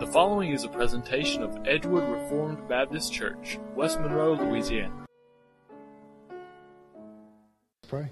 following is a presentation of Edgewood Reformed Baptist Church, West Monroe, Louisiana. Pray.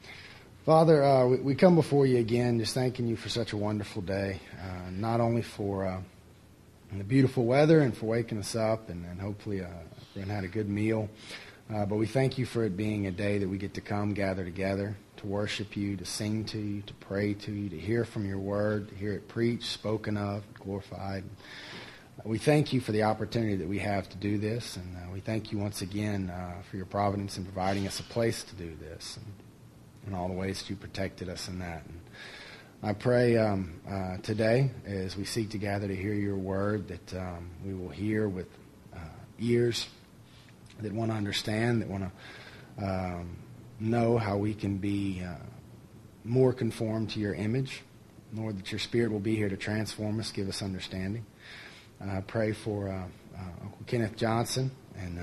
Father, we come before you again, just thanking you for such a wonderful day, not only for the beautiful weather and for waking us up and hopefully everyone had a good meal, but we thank you for it being a day that we get to come, gather together, to worship you, to sing to you, to pray to you, to hear from your word, to hear it preached, spoken of, glorified. We thank you for the opportunity that we have to do this, and we thank you once again for your providence in providing us a place to do this, and all the ways that you protected us in that. And I pray today, as we seek to gather to hear your word, that we will hear with ears that want to understand, that want to know how we can be more conformed to your image. Lord, that your Spirit will be here to transform us, give us understanding. I pray for Uncle Kenneth Johnson, and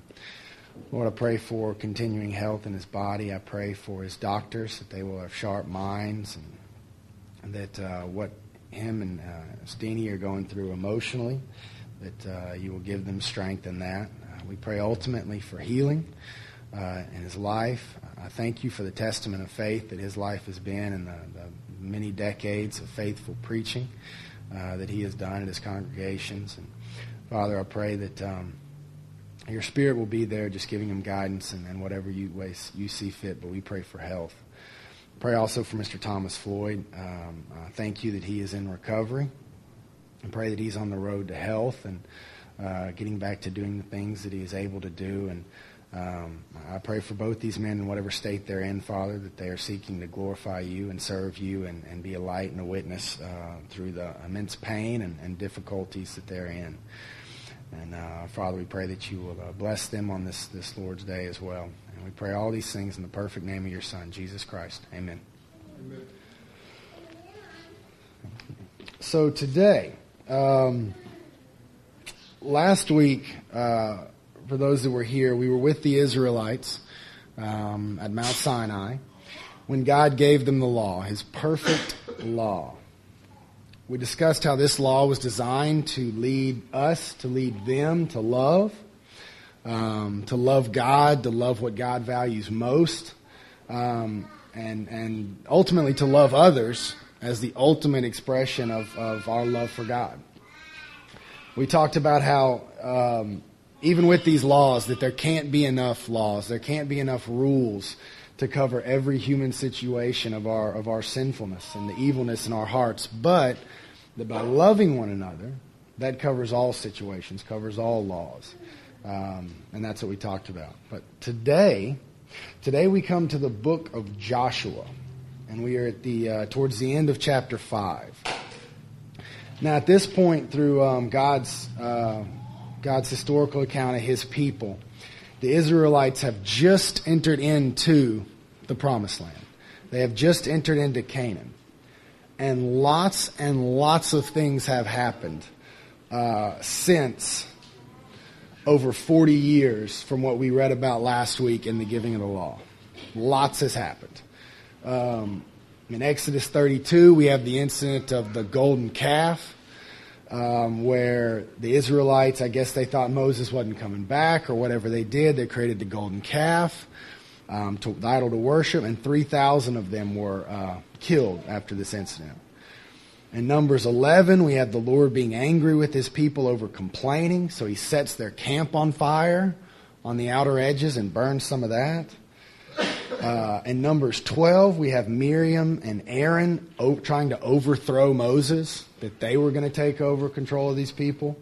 Lord, I pray for continuing health in his body. I pray for his doctors, that they will have sharp minds, and that what him and Steenie are going through emotionally, that you will give them strength in that. We pray ultimately for healing in his life. I thank you for the testament of faith that his life has been, and the many decades of faithful preaching that he has done at his congregations. And Father, I pray that your Spirit will be there, just giving him guidance and whatever ways you see fit. But we pray for health. Pray also for Mr. Thomas Floyd. Thank you that he is in recovery. I pray that he's on the road to health and getting back to doing the things that he is able to do. And I pray for both these men in whatever state they're in, Father, that they are seeking to glorify you and serve you and be a light and a witness through the immense pain and difficulties that they're in. And Father, we pray that you will bless them on this Lord's Day as well. And we pray all these things in the perfect name of your Son, Jesus Christ. Amen. Amen. So today, last week, for those that were here, we were with the Israelites at Mount Sinai when God gave them the law, his perfect law. We discussed how this law was designed to lead us, to lead them to love God, to love what God values most, and ultimately to love others as the ultimate expression of our love for God. We talked about how even with these laws, that there can't be enough laws, there can't be enough rules to cover every human situation of our sinfulness and the evilness in our hearts, but that by loving one another, that covers all situations, covers all laws. And that's what we talked about. But today we come to the book of Joshua, and we are at the towards the end of chapter 5. Now, at this point, through God's historical account of his people, the Israelites have just entered into the Promised Land. They have just entered into Canaan. And lots of things have happened since over 40 years from what we read about last week in the giving of the law. Lots has happened. In Exodus 32, we have the incident of the golden calf, where the Israelites, I guess they thought Moses wasn't coming back or whatever they did. They created the golden calf, the idol to worship, and 3,000 of them were killed after this incident. In Numbers 11, we have the Lord being angry with his people over complaining, so he sets their camp on fire on the outer edges and burns some of that. In Numbers 12, we have Miriam and Aaron trying to overthrow Moses, that they were going to take over control of these people.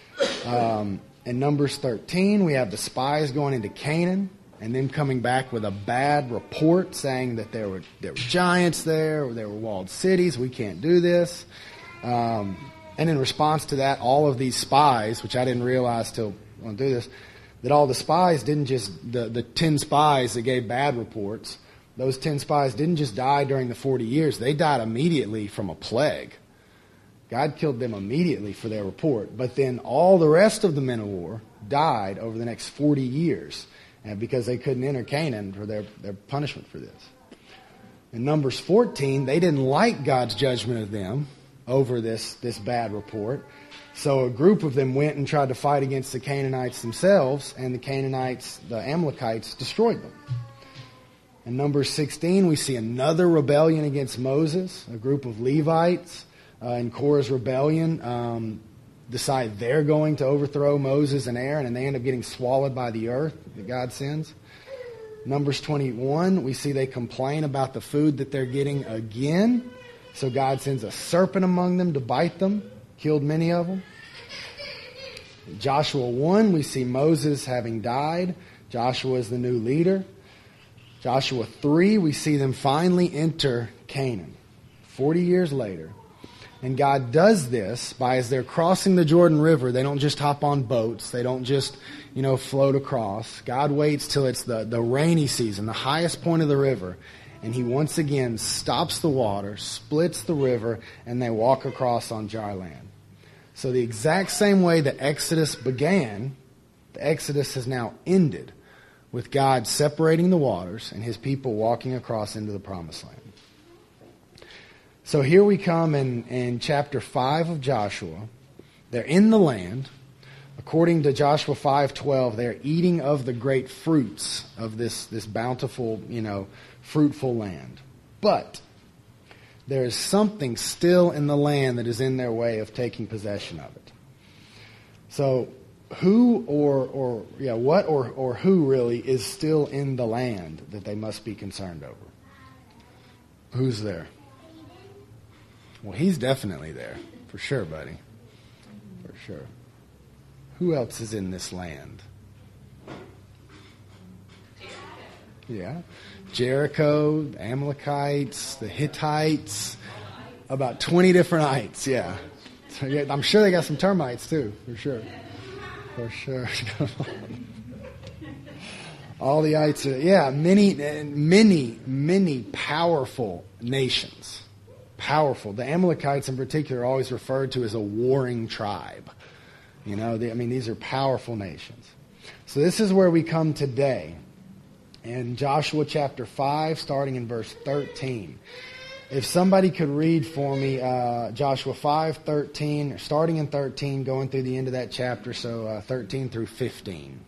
In Numbers 13, we have the spies going into Canaan and then coming back with a bad report saying that there were giants there were walled cities, we can't do this. And in response to that, all of these spies, which I didn't realize till I went through this, that all the spies didn't just, the 10 spies that gave bad reports, those 10 spies didn't just die during the 40 years. They died immediately from a plague. God killed them immediately for their report. But then all the rest of the men of war died over the next 40 years because they couldn't enter Canaan for their punishment for this. In Numbers 14, they didn't like God's judgment of them, over this bad report. So a group of them went and tried to fight against the Canaanites themselves, and the Amalekites, destroyed them. In Numbers 16, we see another rebellion against Moses. A group of Levites in Korah's rebellion decide they're going to overthrow Moses and Aaron, and they end up getting swallowed by the earth that God sends. Numbers 21, we see they complain about the food that they're getting again. So God sends a serpent among them to bite them, killed many of them. In Joshua 1, we see Moses having died. Joshua is the new leader. Joshua 3, we see them finally enter Canaan, 40 years later. And God does this by, as they're crossing the Jordan River, they don't just hop on boats. They don't just, float across. God waits till it's the rainy season, the highest point of the river. And He once again stops the water, splits the river, and they walk across on dry land. So the exact same way the Exodus began, the Exodus has now ended with God separating the waters and His people walking across into the Promised Land. So here we come in chapter 5 of Joshua. They're in the land. According to Joshua 5:12, they're eating of the great fruits of this bountiful, fruitful land. But there is something still in the land that is in their way of taking possession of it. So who or who really is still in the land that they must be concerned over? Who's there? Well, he's definitely there. For sure, buddy. For sure. Who else is in this land? Yeah. Jericho, the Amalekites, the Hittites, about 20 different ites, yeah. So, yeah. I'm sure they got some termites too, for sure. For sure. All the ites are, many powerful nations. Powerful. The Amalekites in particular are always referred to as a warring tribe. These are powerful nations. So this is where we come today. In Joshua chapter 5, starting in verse 13. If somebody could read for me Joshua 5:13, starting in 13, going through the end of that chapter, so 13 through 15.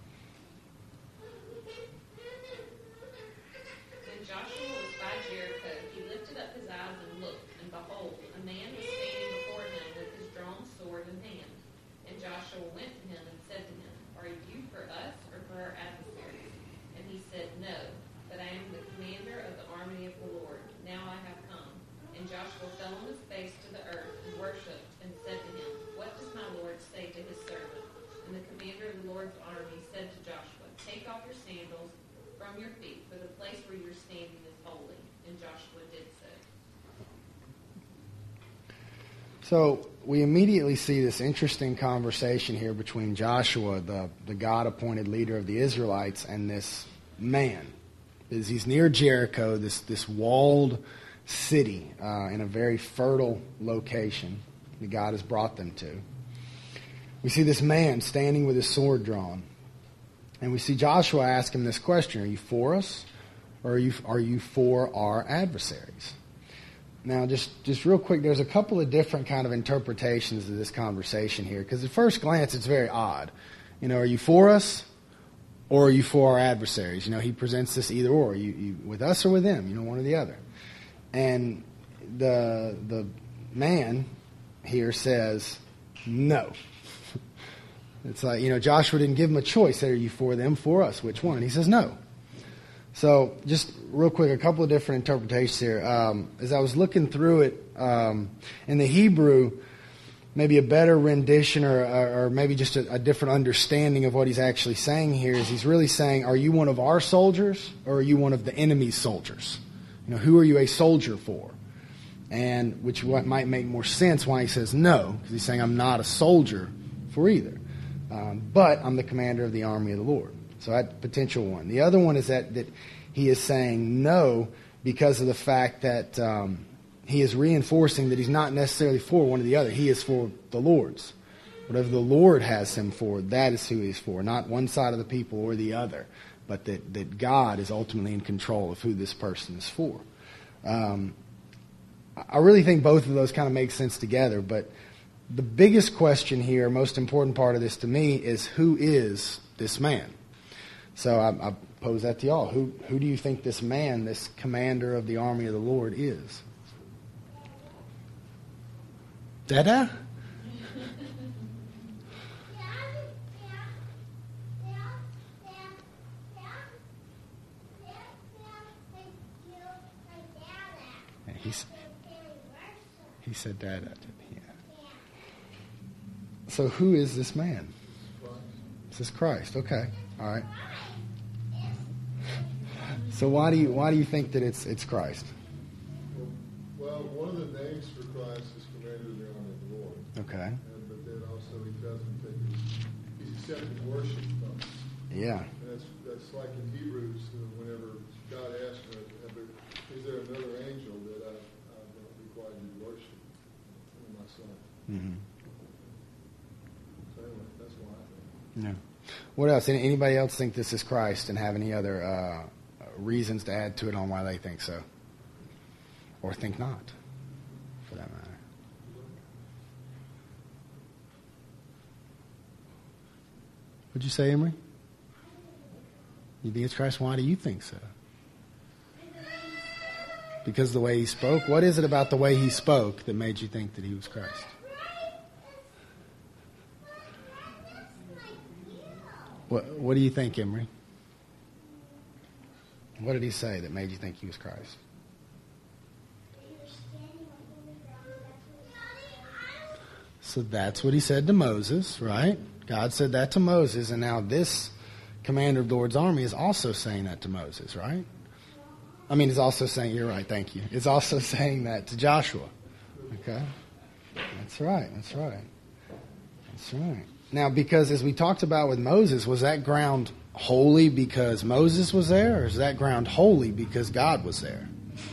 So we immediately see this interesting conversation here between Joshua, the God-appointed leader of the Israelites, and this man. He's near Jericho, this walled city in a very fertile location that God has brought them to. We see this man standing with his sword drawn. And we see Joshua ask him this question: are you for us, or are you for our adversaries? Now, just real quick, there's a couple of different kind of interpretations of this conversation here, because at first glance it's very odd. Are you for us, or are you for our adversaries? He presents this either or. You with us or with them, one or the other. And the man here says no. It's like, Joshua didn't give him a choice. Are you for them, for us? Which one? And he says no. So just real quick, a couple of different interpretations here. As I was looking through it, in the Hebrew, maybe a better rendition or maybe just a different understanding of what he's actually saying here is he's really saying, are you one of our soldiers, or are you one of the enemy's soldiers? Who are you a soldier for? And which might make more sense why he says no, because he's saying I'm not a soldier for either. But I'm the commander of the army of the Lord. So that potential one. The other one is that he is saying no because of the fact that he is reinforcing that he's not necessarily for one or the other. He is for the Lord's. Whatever the Lord has him for, that is who he's for. Not one side of the people or the other, but that God is ultimately in control of who this person is for. I really think both of those kind of make sense together, but the biggest question here, most important part of this to me, is who is this man? So I pose that to y'all. Who do you think this man, this commander of the army of the Lord, is? Dada? He said Dada, didn't he? So who is this man? This is Christ. Okay. All right. So why do you think that it's Christ? Well, one of the names for Christ is Commander of the Army of the Lord. Okay. But then also he doesn't take he's accepted worship from us. Yeah. And that's like in Hebrews, whenever God asked me, is there another angel that I don't require you to worship? My son. Mm-hmm. So anyway, that's why I think. Yeah. What else? Anybody else think this is Christ and have any other reasons to add to it on why they think so? Or think not, for that matter. What'd you say, Emery? You think it's Christ? Why do you think so? Because of the way he spoke? What is it about the way he spoke that made you think that he was Christ? What do you think, Emery? What did he say that made you think he was Christ? So that's what he said to Moses, right? God said that to Moses, and now this commander of the Lord's army is also saying that to Moses, right? I mean, he's also saying, you're right, thank you. It's also saying that to Joshua. Okay? That's right. Now, because as we talked about with Moses, was that ground holy because Moses was there, or is that ground holy because God was there?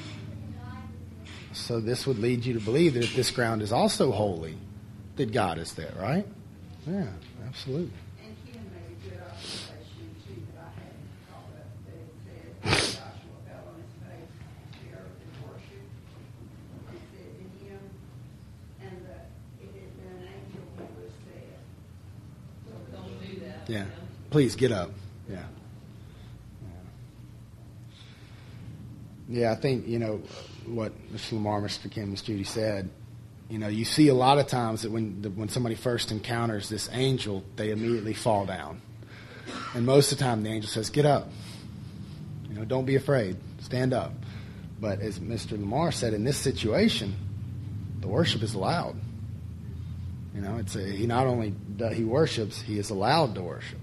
So this would lead you to believe that if this ground is also holy, that God is there, right? Yeah, absolutely. And Kim made a good observation, too, that I hadn't thought of. That said, Joshua fell on his face to earth and worship. It said to him, and it had been an angel who was there. So don't do that. Yeah. Please get up. Yeah. Yeah, I think, what Mr. Lamar, Mr. Kim, Ms. Judy said, you see a lot of times that when somebody first encounters this angel, they immediately fall down. And most of the time the angel says, get up. Don't be afraid. Stand up. But as Mr. Lamar said, in this situation, the worship is allowed. He not only he worships, he is allowed to worship.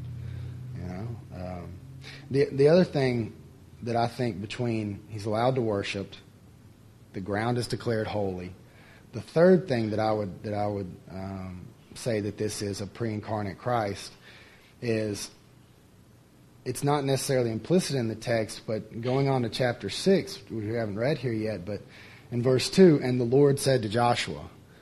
The other thing that I think between he's allowed to worship, the ground is declared holy. The third thing that I would say that this is a pre-incarnate Christ is it's not necessarily implicit in the text, but going on to chapter 6, which we haven't read here yet, but in verse 2, and the Lord said to Joshua,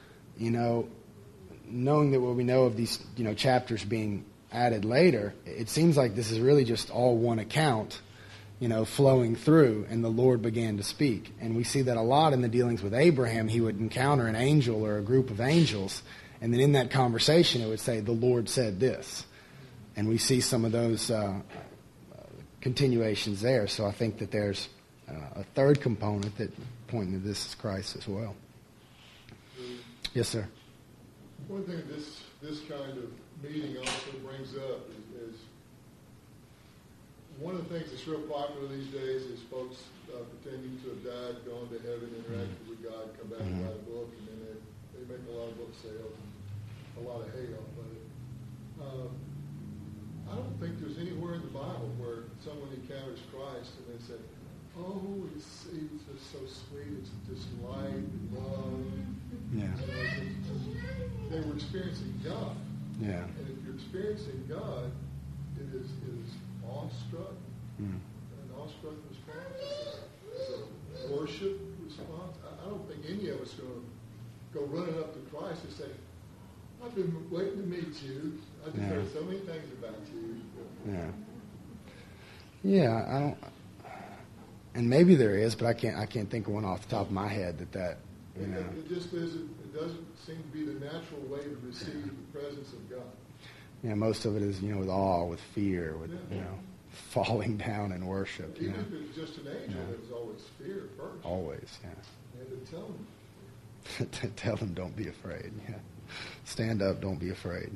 knowing that what we know of these chapters being added later, it seems like this is really just all one account, flowing through, and the Lord began to speak. And we see that a lot in the dealings with Abraham. He would encounter an angel or a group of angels, and then in that conversation it would say, the Lord said this. And we see some of those continuations there. So I think that there's a third component that pointing to this is Christ as well. Yes, sir. One thing this kind of meeting also brings up is one of the things that's real popular these days is folks pretending to have died, gone to heaven, interacted with God, come back and write a book, and then they make a lot of book sales and a lot of hate off of it. I don't think there's anywhere in the Bible where someone encounters Christ and they say, oh, he's just so sweet, it's just light and love. Yeah. They were experiencing God. Yeah. And if you're experiencing God, it is awestruck, an awestruck response. It's a worship response. I don't think any of us are going to go running up to Christ and say, I've been waiting to meet you. I've just heard so many things about you. Yeah. Yeah, I don't. And maybe there is, but I can't think of one off the top of my head that You know. It just isn't. It doesn't seem to be the natural way to receive the presence of God. Yeah, most of it is, with awe, with fear, with, falling down in worship. Even if it's just an angel, there's always fear first. Always, yeah. And to tell them. Tell them, don't be afraid. Yeah. Stand up, don't be afraid.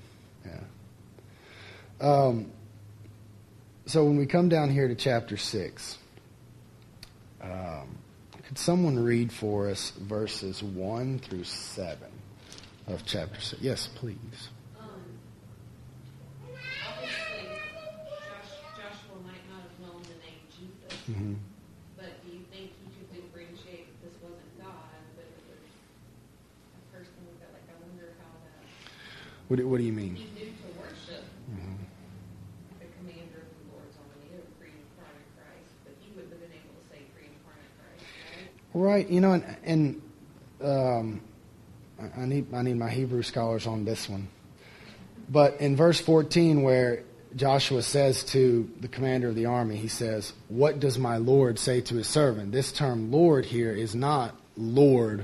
Yeah. So when we come down here to chapter 6, could someone read for us verses 1 through 7 of chapter 6? Yes, please. Obviously, Joshua might not have known the name Jesus, Mm-hmm. but do you think he could differentiate that this wasn't God, but it was a person that, I wonder how that... What do you mean? He knew to worship Mm-hmm. the commander of the Lord's army, or pre-incarnate Christ, but he wouldn't have been able to say pre-incarnate Christ, right? Right, I need my Hebrew scholars on this one. But in verse 14, where Joshua says to the commander of the army, he says, "What does my Lord say to his servant?" This term "Lord" here is not Lord,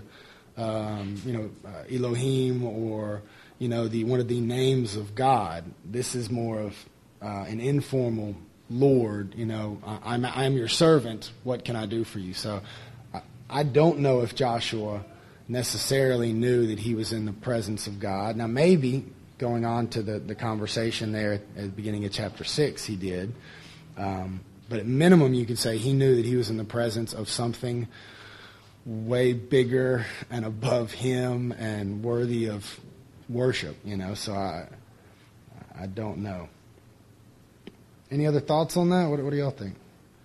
Elohim, or one of the names of God. This is more of an informal Lord. I'm your servant. What can I do for you? So I don't know if Joshua necessarily knew that he was in the presence of God. Now, maybe going on to the conversation there at the beginning of chapter 6, he did. But at minimum, you could say he knew that he was in the presence of something way bigger and above him and worthy of worship, So I don't know. Any other thoughts on that? What do y'all think?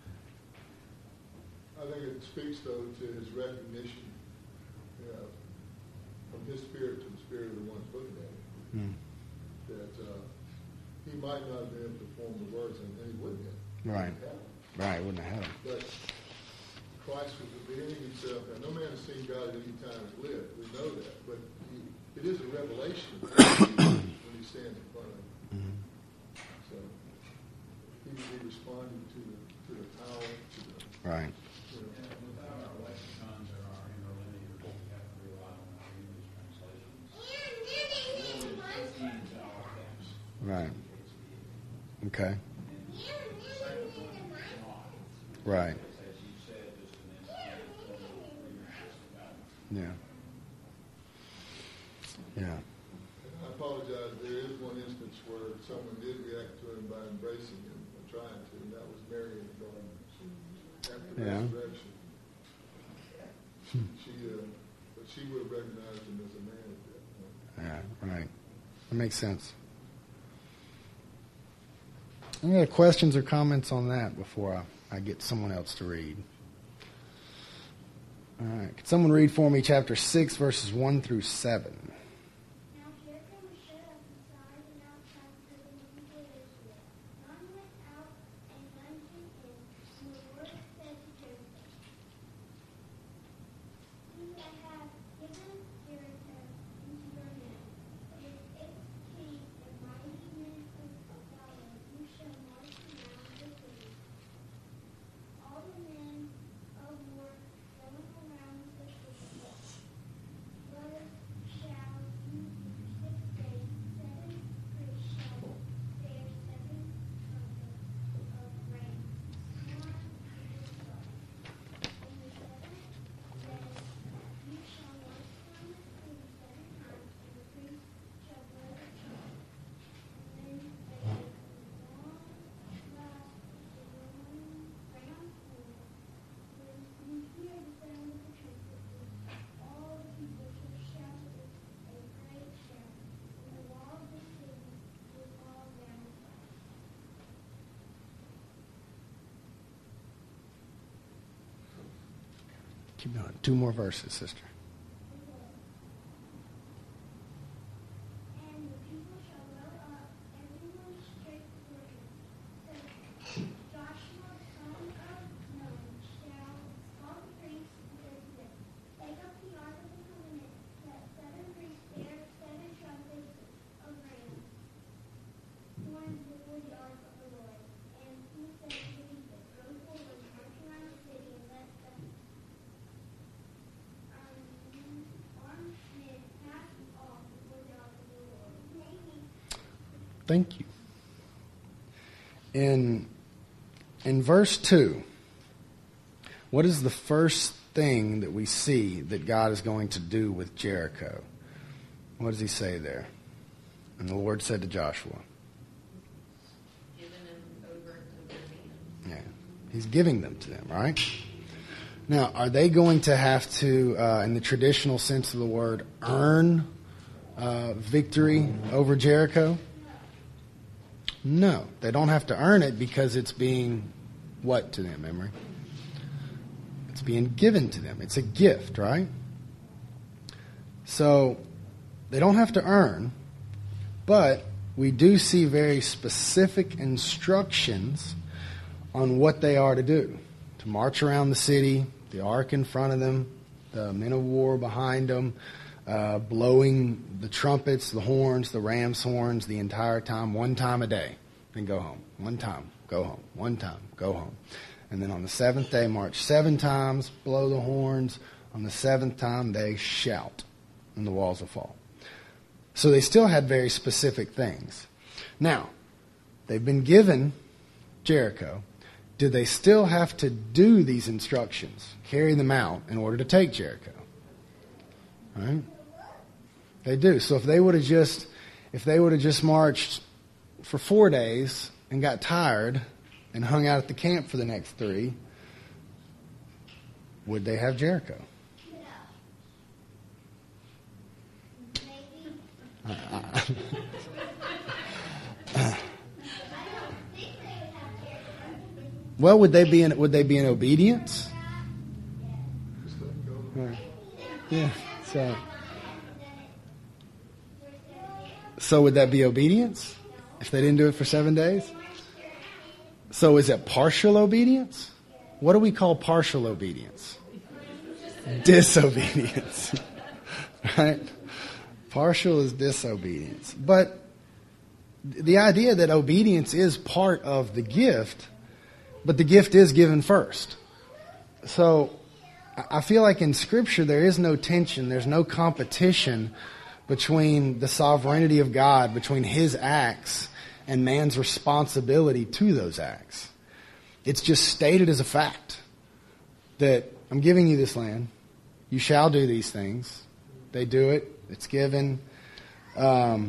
I think it speaks, though, to his recognition, from his spirit to the spirit of the ones looking at him, that he might not have been able to form the words, and he wouldn't have. Right. Right, wouldn't have had him. But Christ was revealing himself. Now, no man has seen God at any time has lived. We know that. But it is a revelation when he stands in front of him. Mm-hmm. So he would be responding to the power, to the... Right. Without our lexicons or our interlinears, we have to rely on our English translations. Right. Okay. Right. Yeah. Yeah. I apologize. There is one instance where someone did react to him by embracing him or trying to, and that was Mary in the garden after the resurrection. But she would have recognized him as a man at that point. Yeah, right. That makes sense. Any other questions or comments on that before I get someone else to read? All right. Could someone read for me chapter 6, verses 1 through 7? Now here came a sheriff inside and outside the people of Israel. None went out and none came in. And the Lord said to Joseph, "See, I have given Jericho into your hand. With its king and mighty men of valor, you shall march around the city. All the men of war going around the city. Thus shall you do 6 days. 7 priests shall bear 7 trumpets of rain. One in the sun. On the 7th day you shall march around the city 7 times, and the priests shall blow the trumpet. And then they will long last the round corner. When you hear the sound of the trumpet, all the people shall shout with a great shout, and the wall of the city will fall down flat." Keep going. 2 more verses, sister. And the people shall go up, everyone straight for him. So Joshua, son of Nun, shall call the priests and say to them, "Take up the ark of the covenant, let 7 priests bear 7 trumpets of rams, horns before the ark of the Lord." And he said to the people, "Go forward, march around the city, and let the Thank you. In verse 2, what is the first thing that we see that God is going to do with Jericho? What does he say there? And the Lord said to Joshua. Giving them over to their hands. Yeah, he's giving them to them, right? Now, are they going to have to, in the traditional sense of the word, earn victory over Jericho? No, they don't have to earn it because it's being what to them, Emery? It's being given to them. It's a gift, right? So they don't have to earn, but we do see very specific instructions on what they are to do. To march around the city, the ark in front of them, the men of war behind them, blowing the trumpets, the horns, the ram's horns the entire time, one time a day, and go home. One time, go home. One time, go home. And then on the seventh day, march 7 times, blow the horns. On the 7th time, they shout, and the walls will fall. So they still had very specific things. Now, they've been given Jericho. Do they still have to do these instructions, carry them out in order to take Jericho? All right? They do. So if they would have just marched for 4 days and got tired and hung out at the camp for the next 3, would they have Jericho? Well, would they be in obedience? Right. Yeah. So would that be obedience if they didn't do it for 7 days? So is it partial obedience? What do we call partial obedience? Disobedience. Right? Partial is disobedience. But the idea that obedience is part of the gift, but the gift is given first. So I feel like in Scripture there is no tension, there's no competition between the sovereignty of God, between His acts and man's responsibility to those acts. It's just stated as a fact that I'm giving you this land. You shall do these things. They do it. It's given. But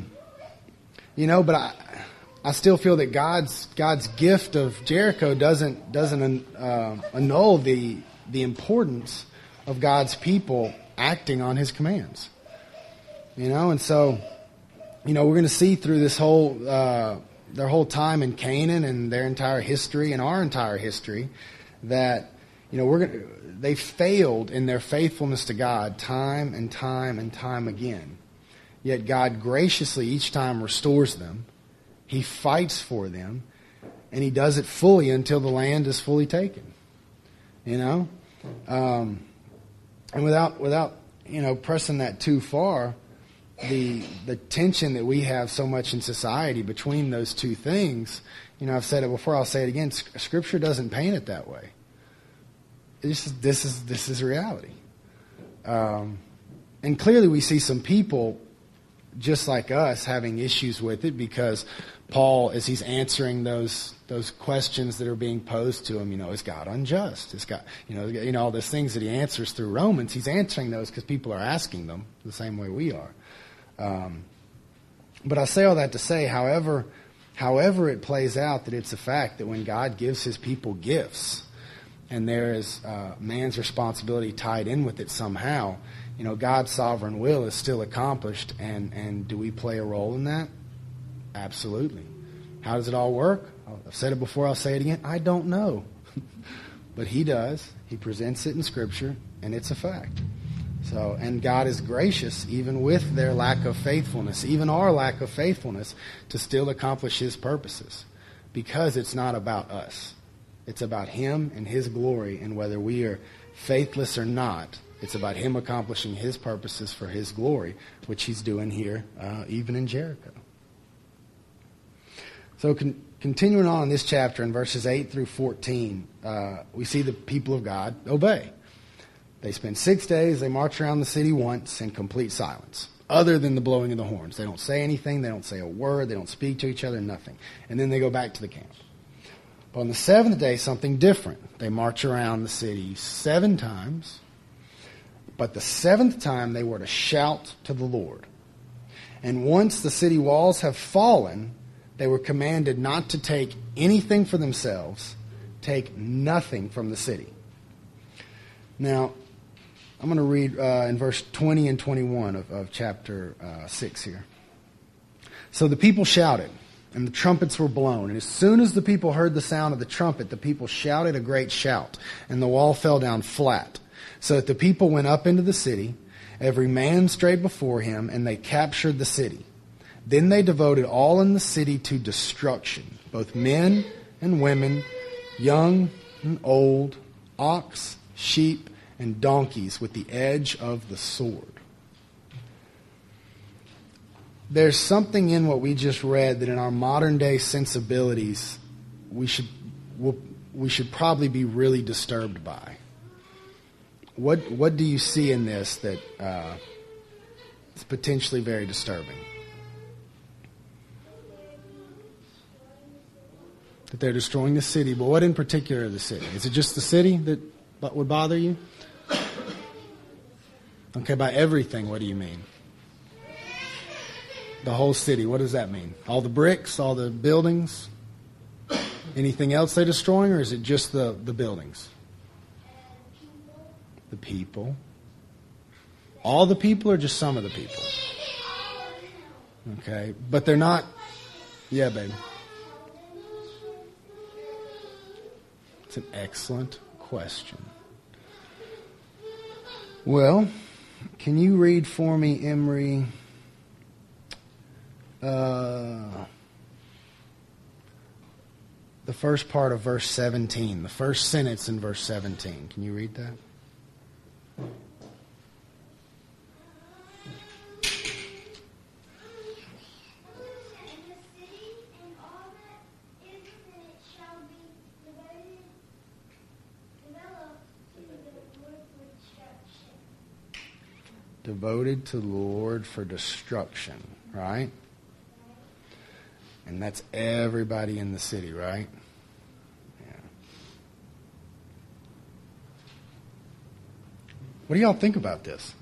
I still feel that God's gift of Jericho doesn't annul the importance of God's people acting on His commands. And so, we're going to see through this their whole time in Canaan and their entire history and our entire history that, they failed in their faithfulness to God time and time and time again. Yet God graciously each time restores them. He fights for them, and He does it fully until the land is fully taken. And without pressing that too far, the tension that we have so much in society between those two things, I've said it before, I'll say it again. Scripture doesn't paint it that way. This is reality, and clearly we see some people just like us having issues with it because Paul, as he's answering those questions that are being posed to him, is God unjust? Is God, all those things that he answers through Romans, he's answering those because people are asking them the same way we are. But I say all that to say, however it plays out, that it's a fact that when God gives His people gifts, and there is man's responsibility tied in with it somehow, God's sovereign will is still accomplished, and do we play a role in that? Absolutely. How does it all work? I've said it before, I'll say it again. I don't know. But He does. He presents it in Scripture, and it's a fact. So, and God is gracious, even with their lack of faithfulness, even our lack of faithfulness, to still accomplish His purposes. Because it's not about us. It's about Him and His glory, and whether we are faithless or not, it's about Him accomplishing His purposes for His glory, which He's doing here, even in Jericho. So continuing on in this chapter, in verses 8 through 14, we see the people of God obey. They spend 6 days, they march around the city once in complete silence. other than the blowing of the horns. They don't say anything. They don't say a word. They don't speak to each other, nothing. And then they go back to the camp. But on the seventh day, something different. They march around the city 7 times. But the 7th time, they were to shout to the Lord. And once the city walls have fallen, they were commanded not to take anything for themselves, take nothing from the city. Now, I'm going to read in verse 20 and 21 of chapter 6 here. So the people shouted, and the trumpets were blown. And as soon as the people heard the sound of the trumpet, the people shouted a great shout, and the wall fell down flat. So that the people went up into the city, every man strayed before him, and they captured the city. Then they devoted all in the city to destruction, both men and women, young and old, ox, sheep, and donkeys with the edge of the sword. There's something in what we just read that in our modern day sensibilities we should probably be really disturbed by. What do you see in this that is potentially very disturbing? That they're destroying the city, but what in particular the city? Is it just the city that would bother you? Okay, by everything, what do you mean? The whole city, what does that mean? All the bricks, all the buildings? Anything else they're destroying, or is it just the buildings? The people. All the people or just some of the people? Okay, but they're not... Yeah, baby. It's an excellent question. Well, can you read for me, Emery, the first part of verse 17, the first sentence in verse 17. Can you read that? Devoted to the Lord for destruction, right? And that's everybody in the city, right? Yeah. What do y'all think about this?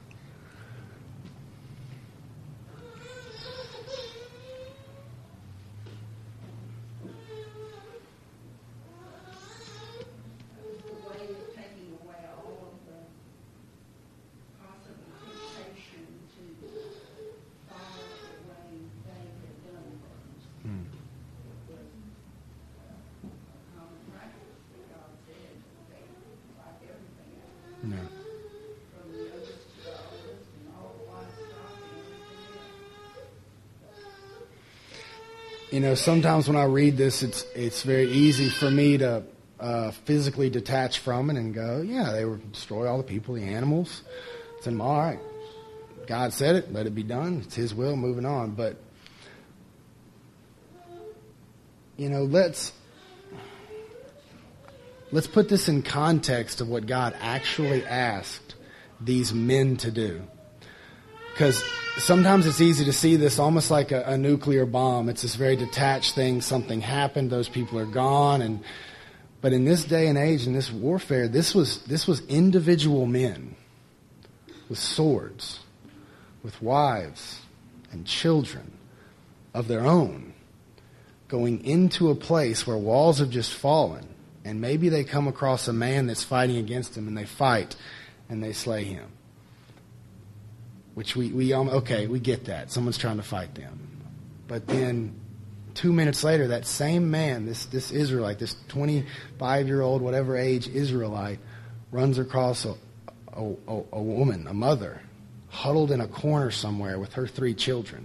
No. You know, sometimes when I read this, it's very easy for me to physically detach from it and go, yeah, they would destroy all the people, the animals. So, all right, God said it, let it be done. It's His will, moving on. But, you know, let's put this in context of what God actually asked these men to do. Because sometimes it's easy to see this almost like a nuclear bomb. It's this very detached thing. Something happened. Those people are gone. But in this day and age, in this warfare, this was individual men with swords, with wives and children of their own, going into a place where walls have just fallen. And maybe they come across a man that's fighting against them, and they fight, and they slay him. Which we get that. Someone's trying to fight them. But then 2 minutes later, that same man, this Israelite, this 25-year-old, whatever age Israelite, runs across a woman, a mother, huddled in a corner somewhere with her 3 children.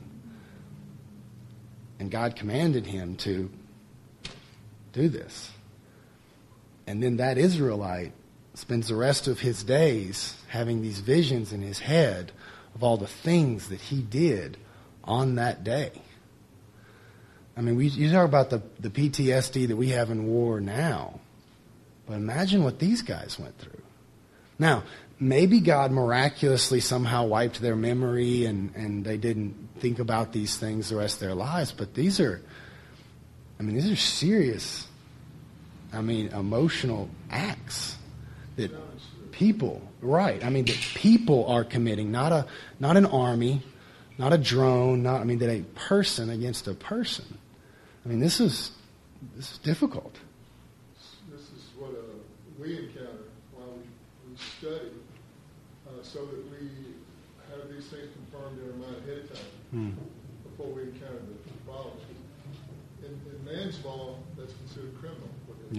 And God commanded him to do this. And then that Israelite spends the rest of his days having these visions in his head of all the things that he did on that day. I mean, you talk about the PTSD that we have in war now, but imagine what these guys went through. Now, maybe God miraculously somehow wiped their memory and they didn't think about these things the rest of their lives. But these are serious, emotional acts that people, that people are committing, not an army, not a drone, that a person against a person. This is difficult. This is what we encounter while we study, so that we have these things confirmed in our mind ahead of time before we encounter the problems. In man's law, that's considered criminal.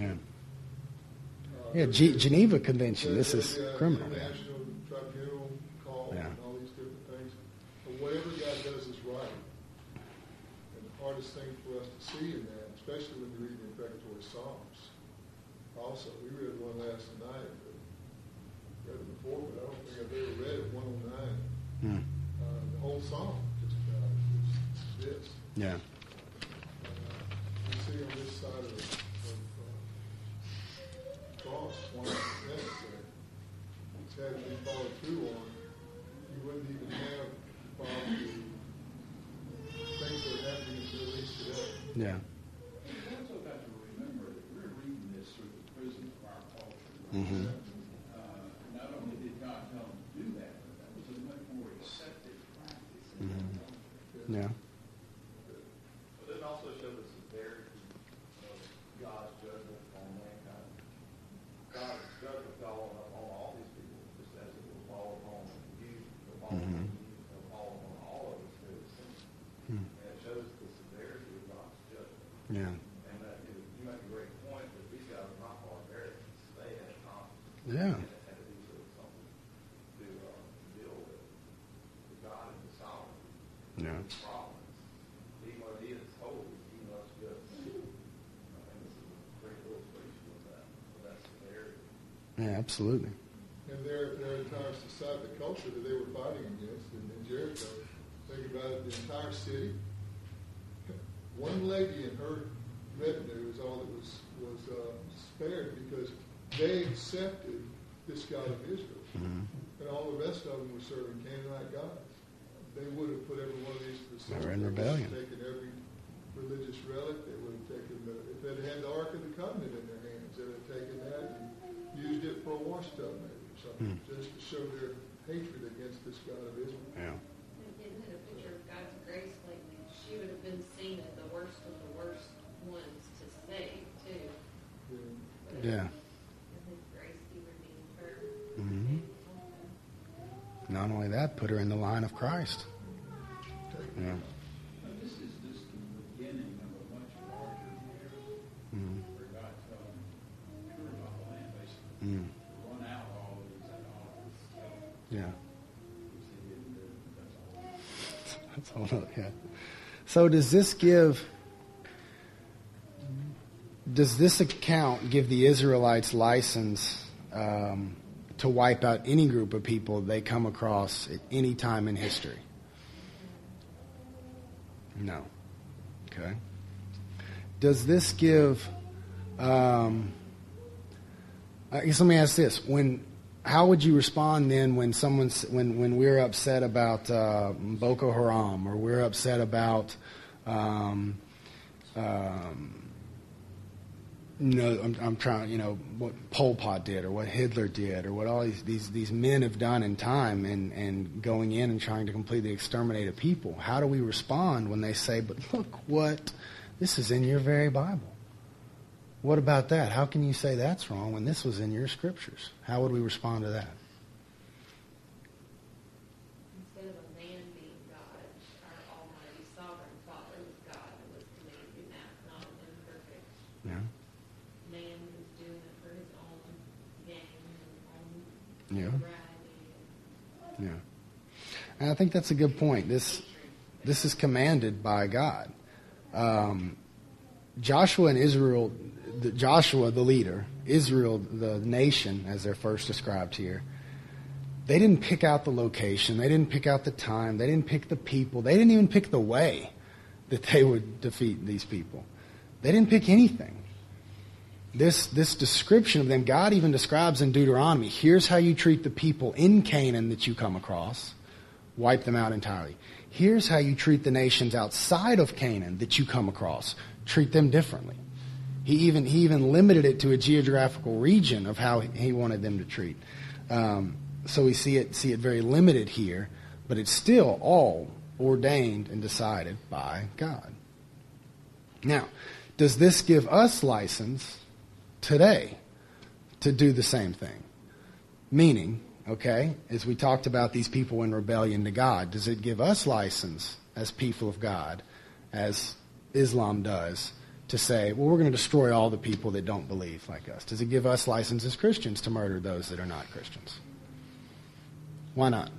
Geneva Convention. This is criminal. International tribunal call and all these different things. But whatever God does is right. And the hardest thing for us to see in that, especially when you're reading the imprecatory Psalms. Also, we read one last night. Read it before, but I don't think I've ever read it. 109. The whole Psalm just about is this. Yeah. You see on this side of the cross, one of the minutes there, it's had to be followed through on. You wouldn't even have probably things that are happening in the Middle East today. Yeah. We also got to remember that we're reading this through the prism of our culture. Mm-hmm. Not only did God tell them to do that, but that was a much more accepted practice. Yeah. But it also showed the severity of God's judgment on mankind. God's judgment fell on all these people, just as it will fall upon you, will fall upon you, will fall upon all of us who have sinned. And it shows the severity of God's judgment. Yeah. And you make a great point that these guys are not barbarians. They had confidence. Yeah. And it had to do something to deal with God and the sovereignty. Yeah. Problems. Even though he is holy, he must just. I think this is a great illustration of that severity. Yeah, absolutely. And their entire society, the culture that they were fighting against in Jericho, think about it, the entire city. One lady and her retinue is all that was spared because they accepted this God of Israel. And all the rest of them were serving Canaanite gods. They would have put every one of these to the side. They were in rebellion. They would have taken every religious relic. They would have taken if they had the Ark of the Covenant in their hands, they would have taken that and used it for a wash tub maybe or something, just to show their hatred against this God of Israel. Yeah. Isn't it a picture of God's grace? Like, she would have been seen as the worst of the worst ones to save, too. Yeah. And his grace, he redeemed her. Mm-hmm. Not only that, put her in the line of Christ. Yeah. But this is just the beginning of a much larger narrative where God tells them, purify the land, basically, run out all of these idolaters. Yeah. Which they didn't do. That's all. That's all. Yeah. So does this account give the Israelites license to wipe out any group of people they come across at any time in history? No. Okay. Does this give? I guess let me ask this: how would you respond then when when we're upset about Boko Haram, or we're upset about I'm trying, what Pol Pot did, or what Hitler did, or what all these men have done in time, and going in and trying to completely exterminate a people. How do we respond when they say, "But look, this is in your very Bible"? What about that? How can you say that's wrong when this was in your scriptures? How would we respond to that? Instead of a man being God, our almighty sovereign Father was God and was commanded to act, not an imperfect Yeah. man who's doing it for his own gain and Yeah. own variety. Yeah. And I think that's a good point. This is commanded by God. Joshua and Israel, Joshua the leader, Israel the nation, as they're first described here, they didn't pick out the location, they didn't pick out the time, they didn't pick the people, they didn't even pick the way that they would defeat these people. They didn't pick anything. this description of them, God even describes in Deuteronomy, here's how you treat the people in Canaan that you come across. Wipe them out entirely. Here's how you treat the nations outside of Canaan that you come across. Treat them differently. He even limited it to a geographical region of how he wanted them to treat. So we see it very limited here, but it's still all ordained and decided by God. Now, does this give us license today to do the same thing? Meaning, okay, as we talked about these people in rebellion to God, does it give us license as people of God, as Islam does, to say, well, we're going to destroy all the people that don't believe like us? Does it give us license as Christians to murder those that are not Christians? Why not?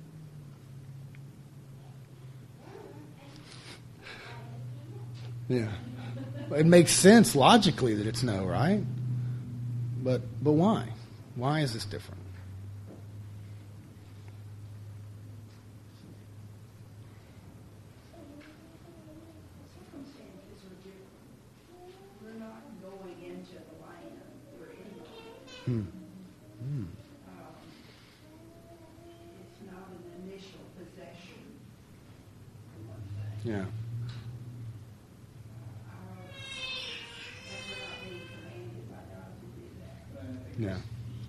Yeah. It makes sense logically that it's no, right? But why? Why is this different? Circumstances are different. We're not going into the land we're in. It's not an initial possession. For one thing. Yeah. We're not being commanded by God to do that. Yeah.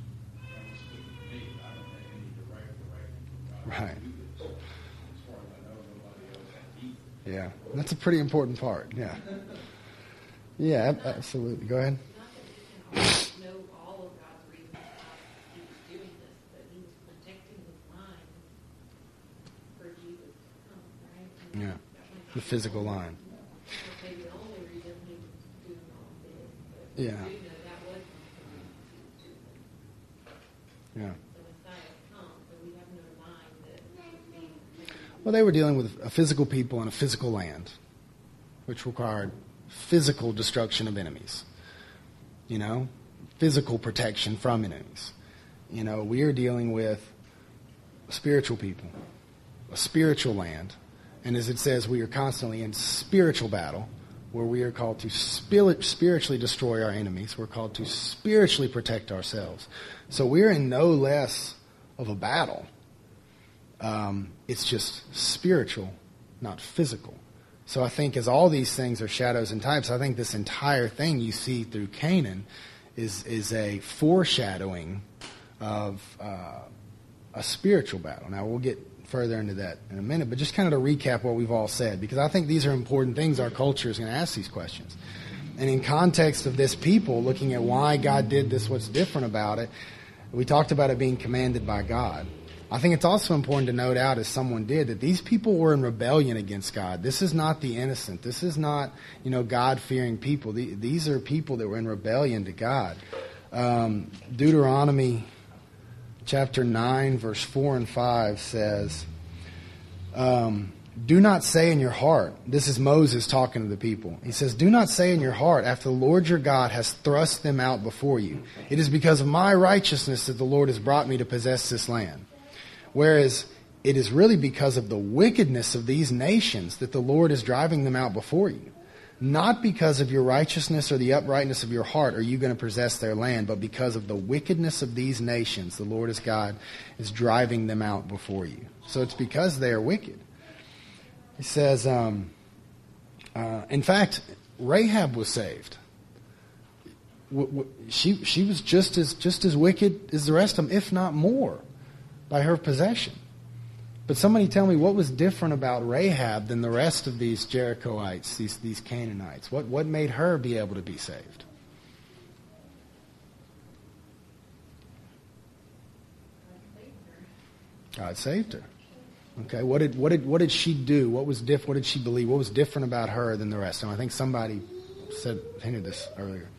I don't have any direct from God. Right. As far as I know, nobody else has either. Yeah. That's a pretty important part. Yeah. Yeah, absolutely. Go ahead. Not that we can always know all of God's reasons why he was doing this, but he was protecting his line for Jesus to come, right? And Yeah. that might The be physical line. maybe the only reason he was doing all of this, but Yeah. we do know that was something to them. Yeah. The Messiah come, so we have no line that was being Well, they were dealing with a physical people in a physical land, which required physical destruction of enemies. You know, physical protection from enemies. You know, we are dealing with spiritual people, a spiritual land, and as it says, we are constantly in spiritual battle, where we are called to spiritually destroy our enemies. We're called to spiritually protect ourselves. So we're in no less of a battle. It's just spiritual, not physical. So I think as all these things are shadows and types, I think this entire thing you see through Canaan is a foreshadowing of a spiritual battle. Now we'll get further into that in a minute, but just kind of to recap what we've all said, because I think these are important things our culture is going to ask these questions. And in context of this people, looking at why God did this, what's different about it, we talked about it being commanded by God. I think it's also important to note out, as someone did, that these people were in rebellion against God. This is not the innocent. This is not, God-fearing people. These are people that were in rebellion to God. Deuteronomy chapter 9, verse 4 and 5 says, do not say in your heart, this is Moses talking to the people. He says, do not say in your heart, after the Lord your God has thrust them out before you, it is because of my righteousness that the Lord has brought me to possess this land. Whereas it is really because of the wickedness of these nations that the Lord is driving them out before you. Not because of your righteousness or the uprightness of your heart are you going to possess their land, but because of the wickedness of these nations, the Lord as God is driving them out before you. So it's because they are wicked. He says, in fact, Rahab was saved. She was just as wicked as the rest of them, if not more, by her possession. But somebody tell me what was different about Rahab than the rest of these Jerichoites, these Canaanites? What made her be able to be saved? God saved her. Okay, what did she do? What was what did she believe? What was different about her than the rest? And I think somebody hinted this earlier.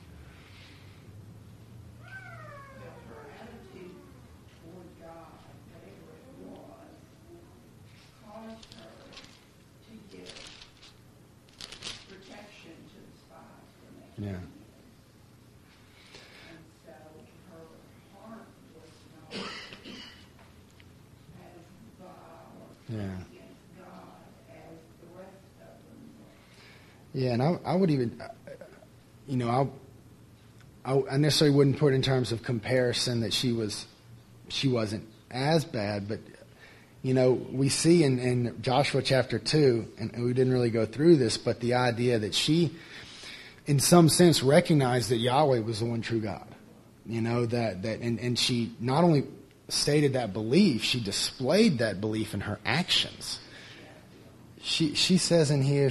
Her attitude toward God, whatever it was, caused her to give protection to the spies from that. Yeah. And so her heart was not as vile or Yeah. against God as the rest of them were. Yeah, and I would even, I necessarily wouldn't put in terms of comparison that she wasn't as bad, but we see in Joshua chapter 2, and we didn't really go through this, but the idea that she, in some sense, recognized that Yahweh was the one true God. And she not only stated that belief, she displayed that belief in her actions. She says in here,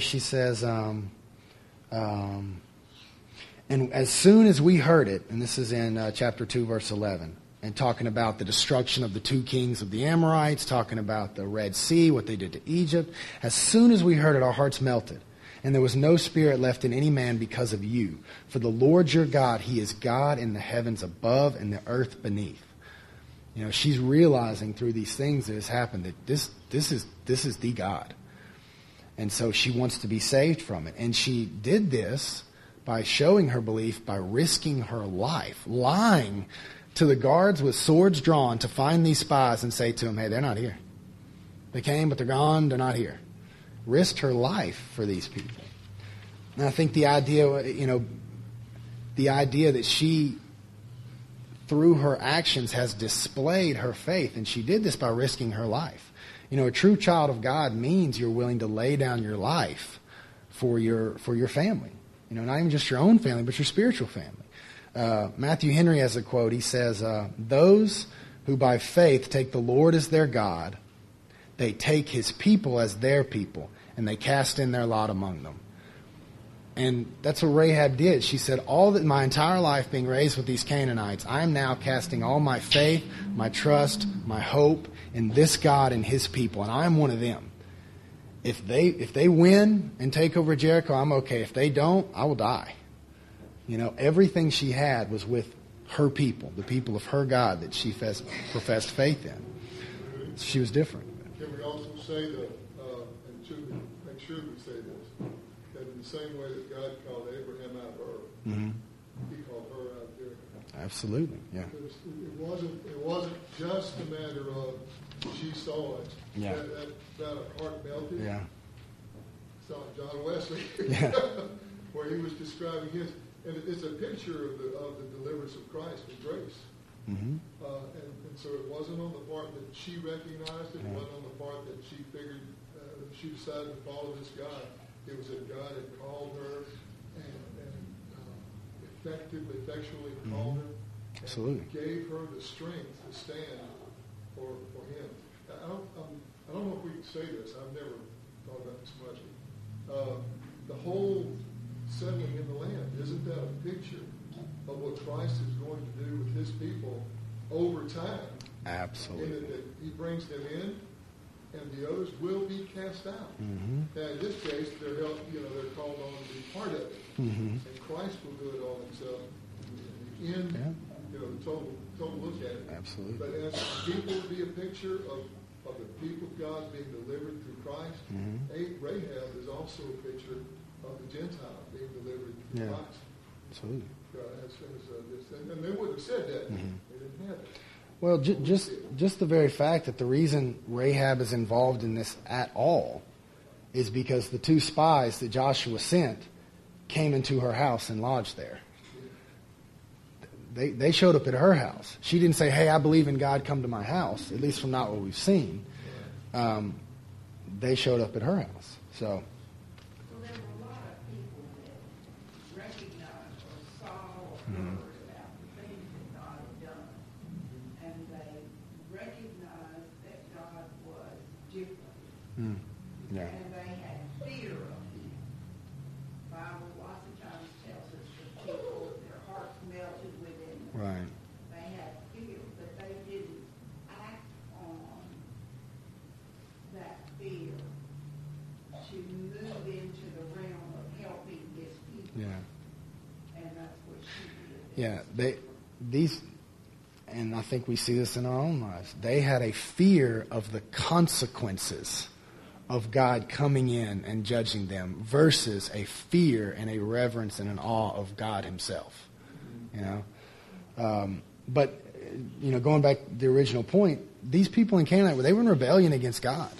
and as soon as we heard it, and this is in chapter 2, verse 11, and talking about the destruction of the 2 kings of the Amorites, talking about the Red Sea, what they did to Egypt. As soon as we heard it, our hearts melted. And there was no spirit left in any man because of you. For the Lord your God, He is God in the heavens above and the earth beneath. She's realizing through these things that has happened that this is the God. And so she wants to be saved from it. And she did this by showing her belief, by risking her life, lying to the guards with swords drawn to find these spies and say to them, hey, they're not here. They came, but they're gone. They're not here. Risked her life for these people. And I think the idea that she, through her actions, has displayed her faith, and she did this by risking her life. A true child of God means you're willing to lay down your life for your family. Not even just your own family, but your spiritual family. Matthew Henry has a quote. He says, those who by faith take the Lord as their God, they take His people as their people, and they cast in their lot among them. And that's what Rahab did. She said, my entire life being raised with these Canaanites, I am now casting all my faith, my trust, my hope in this God and His people, and I am one of them. If they win and take over Jericho, I'm okay. If they don't, I will die. Everything she had was with her people, the people of her God that she professed faith in. She was different. Can we also say that, and should we make sure we say this, that in the same way that God called Abraham out of Ur, He called her out of Jericho? Absolutely, yeah. Because it wasn't just a matter of she saw it. Yeah. That heart melted. Yeah. Saw John Wesley, Yeah. where he was describing his, and it's a picture of the deliverance of Christ with grace. Mm-hmm. And so it wasn't on the part that she recognized it. It wasn't on the part that she figured she decided to follow this God. It was that God had called her and effectually called her. And Absolutely. gave her the strength to stand for Him. I don't know if we can say this. I've never thought about this much. The whole settling in the land, isn't that a picture of what Christ is going to do with His people over time? Absolutely. In that He brings them in, and the others will be cast out. Mm-hmm. Now, in this case, they're called on to be part of it, and Christ will do it all Himself. In the end, the total look at it. Absolutely. But as people will be a picture of the people of God being delivered through Christ, Rahab is also a picture of the Gentiles being delivered through Christ. Absolutely. And they wouldn't have said that. They didn't have it. Well, just the very fact that the reason Rahab is involved in this at all is because the 2 spies that Joshua sent came into her house and lodged there. They showed up at her house. She didn't say, hey, I believe in God, come to my house, at least from not what we've seen. They showed up at her house. So. Well, there were a lot of people that recognized or saw or heard about the things that God had done. And they recognized that God was different. Yeah. And they had fear of Him. The Bible lots of times tells us that people, their hearts melted within them. Right. They had fear, but they didn't act on that fear to move into the realm of helping His people. Yeah. And that's what she did. Yeah. And I think we see this in our own lives. They had a fear of the consequences of God coming in and judging them versus a fear and a reverence and an awe of God Himself. But going back to the original point, these people in Canaanite, they were in rebellion against God.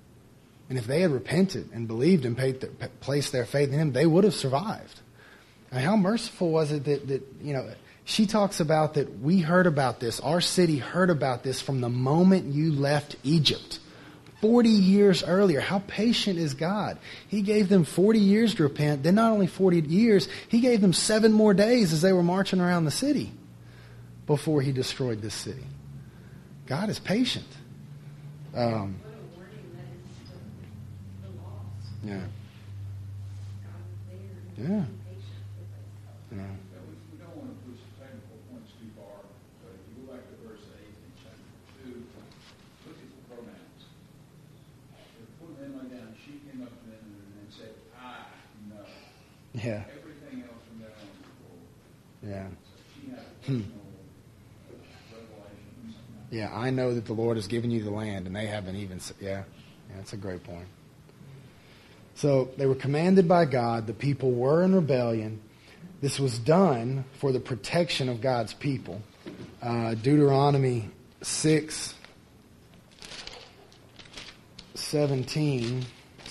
And if they had repented and believed and placed their faith in Him, they would have survived. How merciful was it that she talks about that we heard about this, our city heard about this from the moment you left Egypt. 40 years earlier. How patient is God? He gave them 40 years to repent. Then not only 40 years, He gave them 7 more days as they were marching around the city before He destroyed this city. God is patient. What a warning that is the lost. Yeah. God is there. Yeah. Be patient with us. Yeah. We don't want to push technical points too far, but if you go back to verse 8 in chapter 2, look at the pronouns. Before them lay down, she came up to them and said, I know. Yeah. Everything else from there on is forward. Yeah. So she had a personal revelation. Yeah, I know that the Lord has given you the land, and they haven't even... Yeah, that's a great point. So they were commanded by God. The people were in rebellion. This was done for the protection of God's people. Deuteronomy 6:17,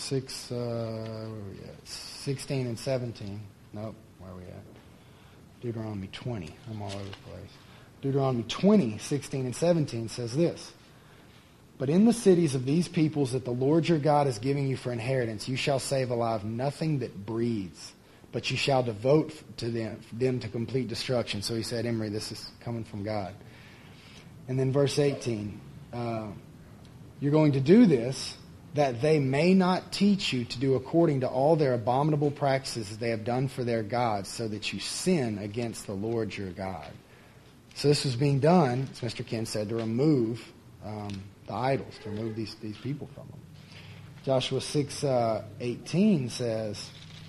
16 and 17. Nope, where are we at? Deuteronomy 20. I'm all over the place. Deuteronomy 20, 16 and 17 says this. But in the cities of these peoples that the Lord your God is giving you for inheritance, you shall save alive nothing that breathes, but you shall devote to them to complete destruction. So he said, Emery, this is coming from God. And then verse 18, you're going to do this that they may not teach you to do according to all their abominable practices that they have done for their gods, so that you sin against the Lord your God. So this was being done, as Mr. Ken said, to remove the idols, to remove these people from them. Joshua 6:18 says,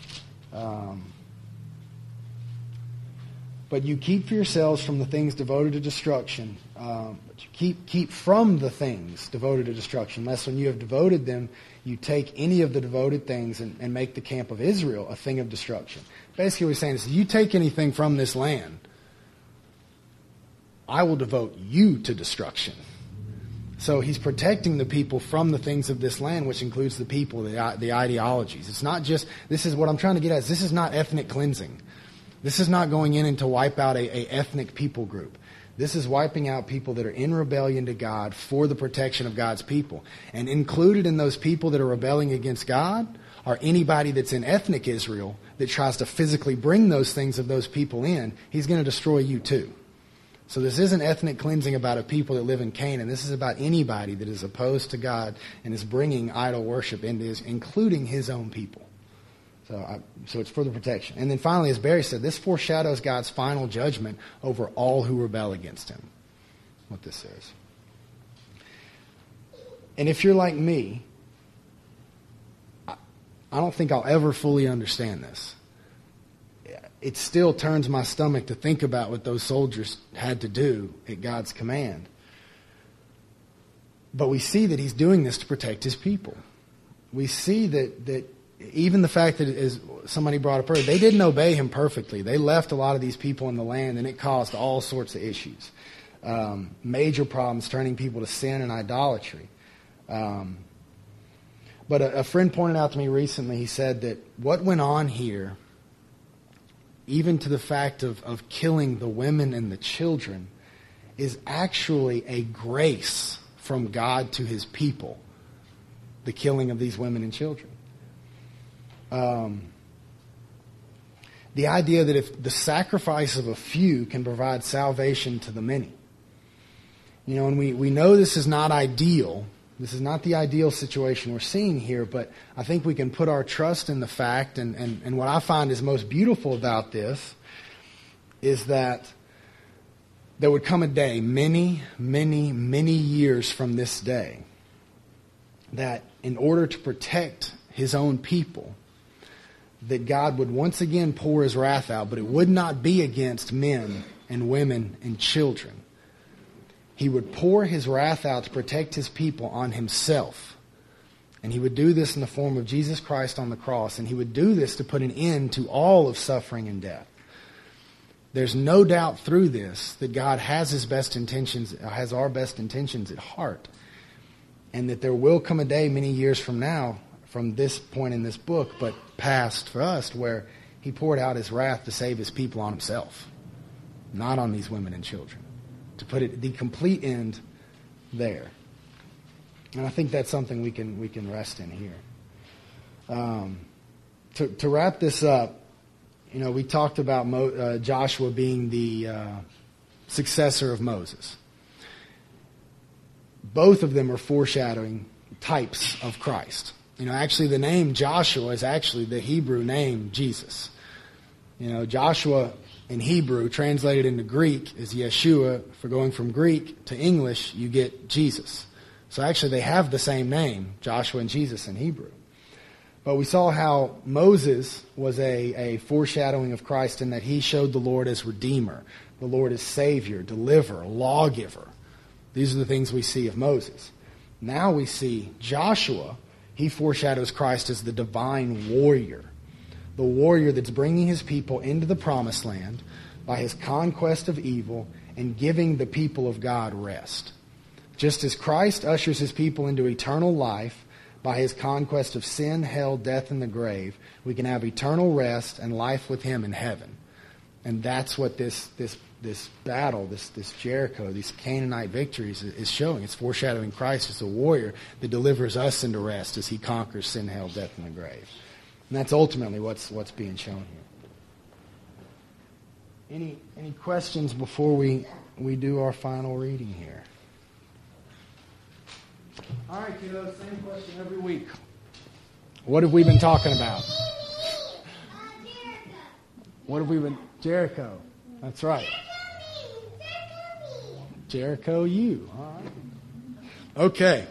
but you keep for yourselves from the things devoted to destruction, but you keep from the things devoted to destruction, lest when you have devoted them, you take any of the devoted things and make the camp of Israel a thing of destruction. Basically what he's saying is, if you take anything from this land, I will devote you to destruction. So he's protecting the people from the things of this land, which includes the people, the ideologies. It's not just, this is what I'm trying to get at, is this is not ethnic cleansing. This is not going in and to wipe out a ethnic people group. This is wiping out people that are in rebellion to God for the protection of God's people. And included in those people that are rebelling against God are anybody that's in ethnic Israel that tries to physically bring those things of those people in. He's going to destroy you too. So this isn't ethnic cleansing about a people that live in Canaan. This is about anybody that is opposed to God and is bringing idol worship into His, including His own people. So it's for the protection. And then finally, as Barry said, this foreshadows God's final judgment over all who rebel against Him. What this says. And if you're like me, I don't think I'll ever fully understand this. It still turns my stomach to think about what those soldiers had to do at God's command. But we see that He's doing this to protect His people. We see that even the fact that, as somebody brought up earlier, they didn't obey Him perfectly. They left a lot of these people in the land, and it caused all sorts of issues. Major problems, turning people to sin and idolatry. But a friend pointed out to me recently, he said that what went on here, even to the fact of killing the women and the children, is actually a grace from God to His people, the killing of these women and children. The idea that if the sacrifice of a few can provide salvation to the many. You know, and we know this is not ideal. This is not the ideal situation we're seeing here, but I think we can put our trust in the fact, and what I find is most beautiful about this is that there would come a day, many, many, many years from this day, that in order to protect His own people, that God would once again pour His wrath out, but it would not be against men and women and children. He would pour His wrath out to protect His people on Himself. And He would do this in the form of Jesus Christ on the cross. And He would do this to put an end to all of suffering and death. There's no doubt through this that God has His best intentions, has our best intentions at heart. And that there will come a day many years from now, from this point in this book, but past for us, where He poured out his wrath to save his people on himself, not on these women and children. To put it the complete end there. And I think that's something we can rest in here. To wrap this up, we talked about Joshua being the successor of Moses. Both of them are foreshadowing types of Christ. Actually the name Joshua is actually the Hebrew name Jesus. Joshua in Hebrew, translated into Greek, is Yeshua. For going from Greek to English, you get Jesus. So actually they have the same name, Joshua and Jesus in Hebrew. But we saw how Moses was a foreshadowing of Christ in that he showed the Lord as Redeemer, the Lord as Savior, Deliverer, Lawgiver. These are the things we see of Moses. Now we see Joshua. He foreshadows Christ as the divine warrior. The warrior that's bringing his people into the promised land by his conquest of evil and giving the people of God rest. Just as Christ ushers his people into eternal life by his conquest of sin, hell, death, and the grave, we can have eternal rest and life with him in heaven. And that's what this battle, this Jericho, these Canaanite victories is showing. It's foreshadowing Christ as a warrior that delivers us into rest as he conquers sin, hell, death, and the grave. And that's ultimately what's being shown here. Any questions before we do our final reading here? All right, kiddos, same question every week. What have we been talking about? What have we been... Jericho. That's right. Jericho, you. All right. Okay.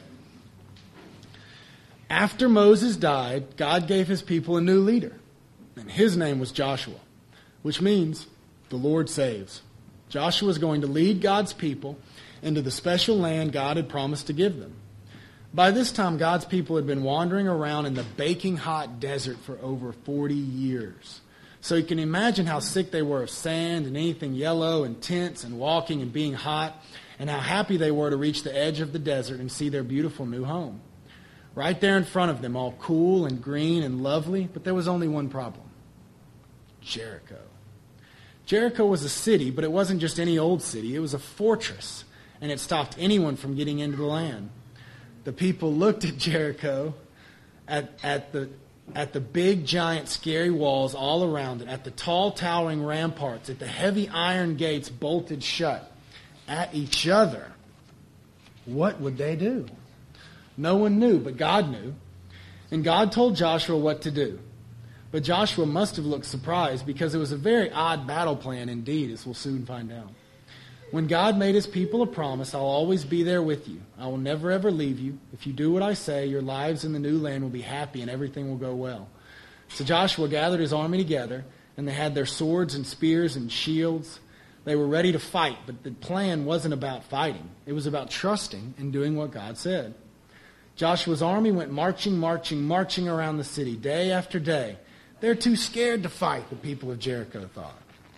After Moses died, God gave his people a new leader. And his name was Joshua, which means the Lord saves. Joshua is going to lead God's people into the special land God had promised to give them. By this time, God's people had been wandering around in the baking hot desert for over 40 years. So you can imagine how sick they were of sand and anything yellow and tense and walking and being hot, and how happy they were to reach the edge of the desert and see their beautiful new home. Right there in front of them, all cool and green and lovely, but there was only one problem. Jericho. Jericho was a city, but it wasn't just any old city. It was a fortress, and it stopped anyone from getting into the land. The people looked at Jericho, at the big, giant, scary walls all around it, at the tall, towering ramparts, at the heavy iron gates bolted shut, at each other. What would they do? No one knew, but God knew. And God told Joshua what to do. But Joshua must have looked surprised because it was a very odd battle plan indeed, as we'll soon find out. When God made his people a promise, I'll always be there with you. I will never ever leave you. If you do what I say, your lives in the new land will be happy and everything will go well. So Joshua gathered his army together, and they had their swords and spears and shields. They were ready to fight, but the plan wasn't about fighting. It was about trusting and doing what God said. Joshua's army went marching around the city day after day. They're too scared to fight, the people of Jericho thought.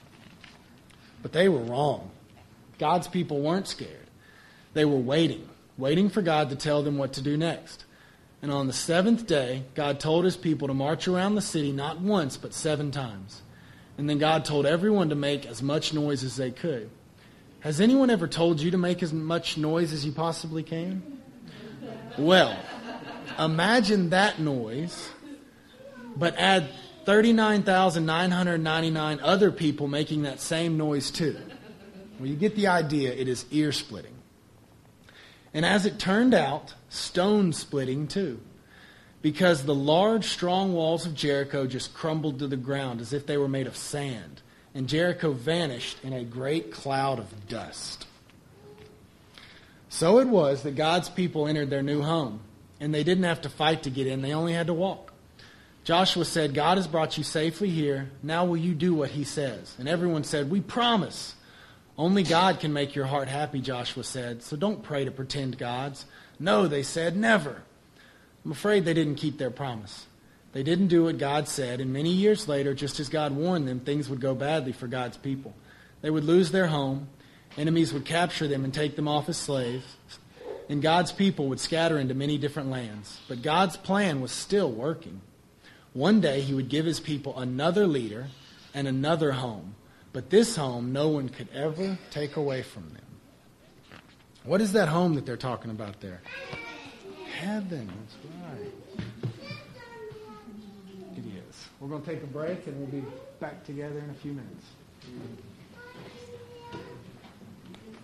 But they were wrong. God's people weren't scared. They were waiting for God to tell them what to do next. And on the seventh day, God told his people to march around the city not once, but 7 times. And then God told everyone to make as much noise as they could. Has anyone ever told you to make as much noise as you possibly can? Well, imagine that noise, but add 39,999 other people making that same noise too. Well, you get the idea. It is ear-splitting. And as it turned out, stone-splitting too. Because the large, strong walls of Jericho just crumbled to the ground as if they were made of sand. And Jericho vanished in a great cloud of dust. So it was that God's people entered their new home. And they didn't have to fight to get in. They only had to walk. Joshua said, God has brought you safely here. Now will you do what he says? And everyone said, we promise. Only God can make your heart happy, Joshua said. So don't pray to pretend gods. No, they said, never. I'm afraid they didn't keep their promise. They didn't do what God said. And many years later, just as God warned them, things would go badly for God's people. They would lose their home. Enemies would capture them and take them off as slaves. And God's people would scatter into many different lands. But God's plan was still working. One day he would give his people another leader and another home. But this home no one could ever take away from them. What is that home that they're talking about there? Heaven. That's right. It is. We're going to take a break and we'll be back together in a few minutes.